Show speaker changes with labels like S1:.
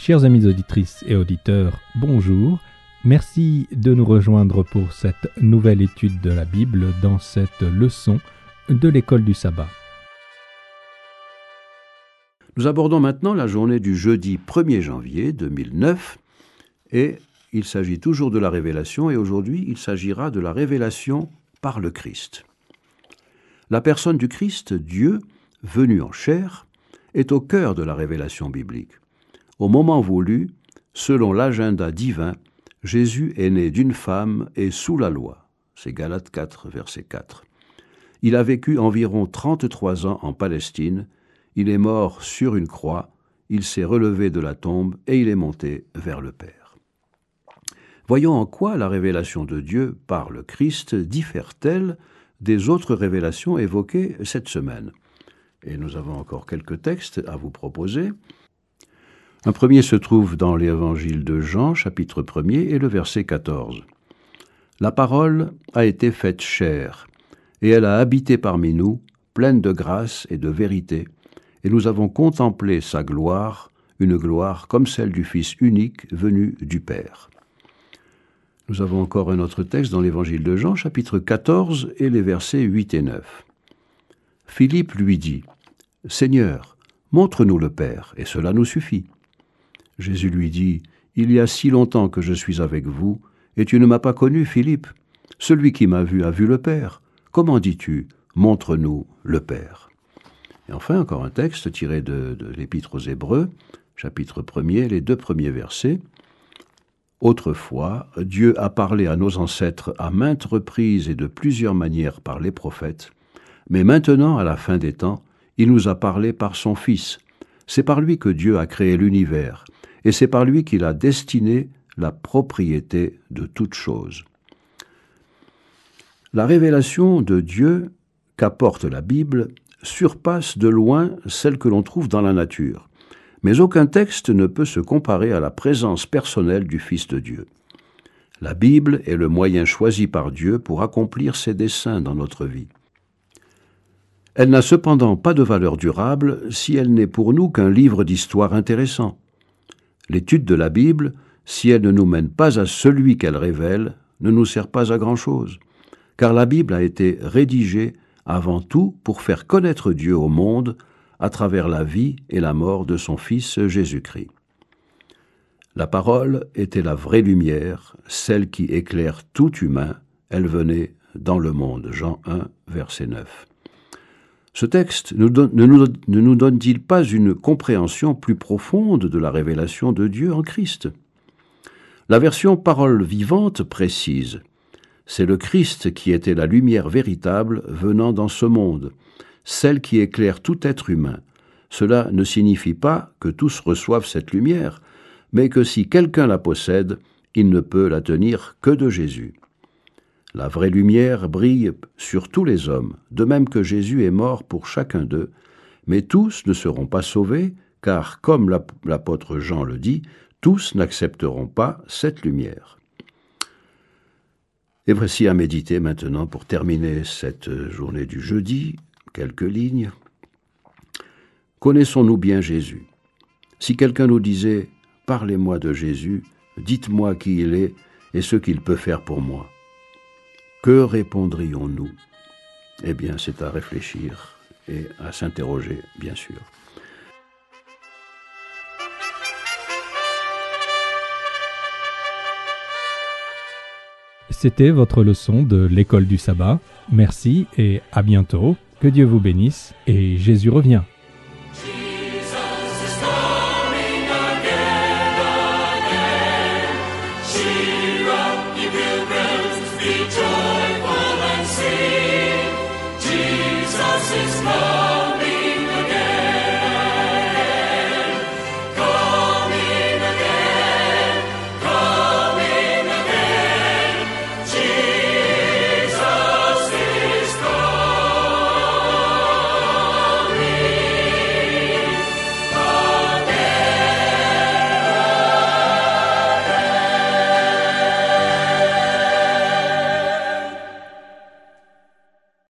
S1: Chers amis auditrices et auditeurs, bonjour. Merci de nous rejoindre pour cette nouvelle étude de la Bible dans cette leçon de l'école du sabbat.
S2: Nous abordons maintenant la journée du jeudi 1er janvier 2009 et il s'agit toujours de la révélation et aujourd'hui il s'agira de la révélation par le Christ. La personne du Christ, Dieu, venu en chair, est au cœur de la révélation biblique. Au moment voulu, selon l'agenda divin, Jésus est né d'une femme et sous la loi. C'est Galates 4, verset 4. Il a vécu environ 33 ans en Palestine. Il est mort sur une croix. Il s'est relevé de la tombe et il est monté vers le Père. Voyons en quoi la révélation de Dieu par le Christ diffère-t-elle des autres révélations évoquées cette semaine. Et nous avons encore quelques textes à vous proposer. Un premier se trouve dans l'évangile de Jean, chapitre 1er, et le verset 14. « La parole a été faite chair, et elle a habité parmi nous, pleine de grâce et de vérité, et nous avons contemplé sa gloire, une gloire comme celle du Fils unique venu du Père. » Nous avons encore un autre texte dans l'évangile de Jean, chapitre 14, et les versets 8 et 9. Philippe lui dit, « Seigneur, montre-nous le Père, et cela nous suffit. » Jésus lui dit, « Il y a si longtemps que je suis avec vous, et tu ne m'as pas connu, Philippe. Celui qui m'a vu a vu le Père. Comment dis-tu, montre-nous le Père ?» Et enfin, encore un texte tiré de l'Épître aux Hébreux, chapitre 1er, les 2 premiers versets. « Autrefois, Dieu a parlé à nos ancêtres à maintes reprises et de plusieurs manières par les prophètes, mais maintenant, à la fin des temps, il nous a parlé par son Fils. C'est par lui que Dieu a créé l'univers, et c'est par lui qu'il a destiné la propriété de toutes choses. » La révélation de Dieu qu'apporte la Bible surpasse de loin celle que l'on trouve dans la nature, mais aucun texte ne peut se comparer à la présence personnelle du Fils de Dieu. La Bible est le moyen choisi par Dieu pour accomplir ses desseins dans notre vie. Elle n'a cependant pas de valeur durable si elle n'est pour nous qu'un livre d'histoire intéressant. L'étude de la Bible, si elle ne nous mène pas à celui qu'elle révèle, ne nous sert pas à grand-chose, car la Bible a été rédigée avant tout pour faire connaître Dieu au monde à travers la vie et la mort de son Fils Jésus-Christ. La parole était la vraie lumière, celle qui éclaire tout humain, elle venait dans le monde. Jean 1, verset 9. Ce texte ne nous donne-t-il pas une compréhension plus profonde de la révélation de Dieu en Christ ? La version parole vivante précise « C'est le Christ qui était la lumière véritable venant dans ce monde, celle qui éclaire tout être humain. Cela ne signifie pas que tous reçoivent cette lumière, mais que si quelqu'un la possède, il ne peut la tenir que de Jésus. La vraie lumière brille sur tous les hommes, de même que Jésus est mort pour chacun d'eux, mais tous ne seront pas sauvés, car, comme l'apôtre Jean le dit, tous n'accepteront pas cette lumière. » Et voici à méditer maintenant, pour terminer cette journée du jeudi, quelques lignes. Connaissons-nous bien Jésus ? Si quelqu'un nous disait « Parlez-moi de Jésus, dites-moi qui il est et ce qu'il peut faire pour moi », que répondrions-nous ? Eh bien, c'est à réfléchir et à s'interroger, bien sûr.
S1: C'était votre leçon de l'école du sabbat. Merci et à bientôt. Que Dieu vous bénisse et Jésus revient.